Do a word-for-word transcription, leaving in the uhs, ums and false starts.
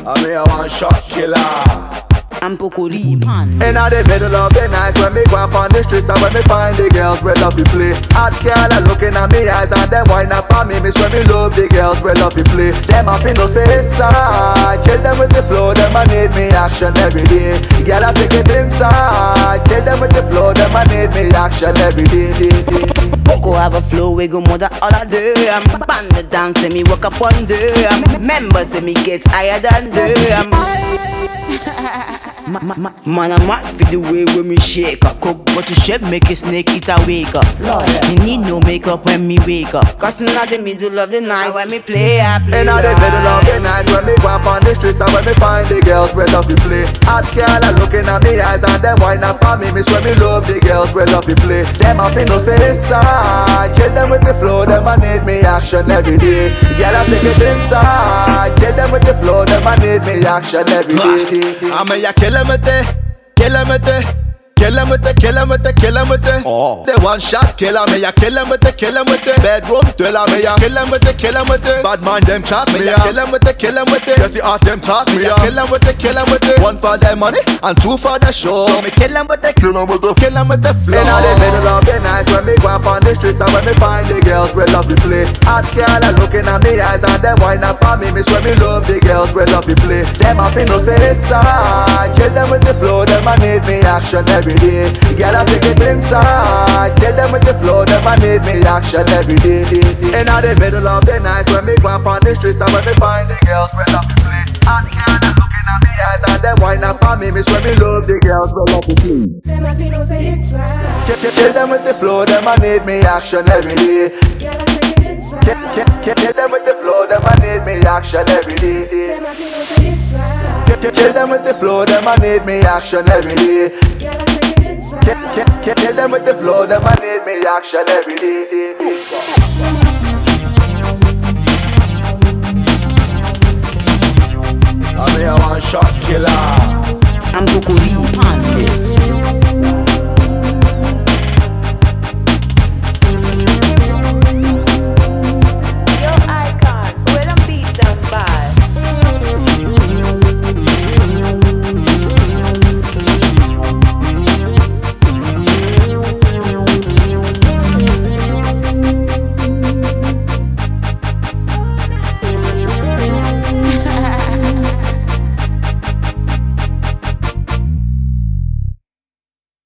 I mean a one shot killer. I'm Pokoli pan. In the middle of the night when me go up on the streets and when me find the girls we love to play. Hot girl are looking at me eyes and them wine up on me. Miss when me love the girls we love to play. Them up in no say side. Kill them with the flow, them I need me action every day. Girl I take it inside. Kill them with the flow, them I need me action every day, day, day. Go have a flow, we go more than all I do. I'm band the dance, and me walk up on them. Members, and me get higher than them. Ma, ma, ma, man, I'm mad for the way when me shake up. Cook but to shape, make a snake eat a wake up. Me need no makeup when me wake up. Cause in the middle of the night when me play, I play. In the middle of the night when me go up on the streets and when me find the girls we love to play. Hot girl are looking at me eyes and them wine up on me. Miss when me love the girls we love to play. Them up in no say side. Kill them with the flow, them I need me action every day. Girl I take it inside. Kill them with the flow, them I need me action every day. I'm a kill him with it, kill him with it. Kill him with it, kill him with it, kill him with it. Oh. The one shot killer me, ya kill him with it, kill him with it. Bedroom thriller me, ya kill him with it, kill him with it. Bad mind them chat me, ya kill him with it, kill him with it. Dirty art them talk me, ya kill him with it, kill him with it. One for their money and two for the show. So me kill him with it, kill him with it, kill him with the flow. In the middle of the night when me go up on the streets and when me find the girls we love to play. Hot girl are looking at me eyes and them wine up on me. Miss when me love the girls we love to play. Them up in no say side. Kill them with the flow, them I need me action every day. Girl, I take it inside. Get them with the flow, them I need me action every day, day, day. In the middle of the night when me go up on the streets and when me find the girls we love to play. Hot girl are looking at me eyes and them wine up on me. Miss when me love the girls we love to play. Them I feel say inside. Get, get, get them with the flow, them I need me action every day. Girl, I take it inside. Get, get, get, get them with the flow, them I need me action every day, day. Them I feel say inside. Get, get, get them with the flow, them I need me action every day. Girl, I take it inside. Get, get, get, get them with the flow, them I need me action every day, day, day. I mean a one shot killer. I'm Pokoli pan.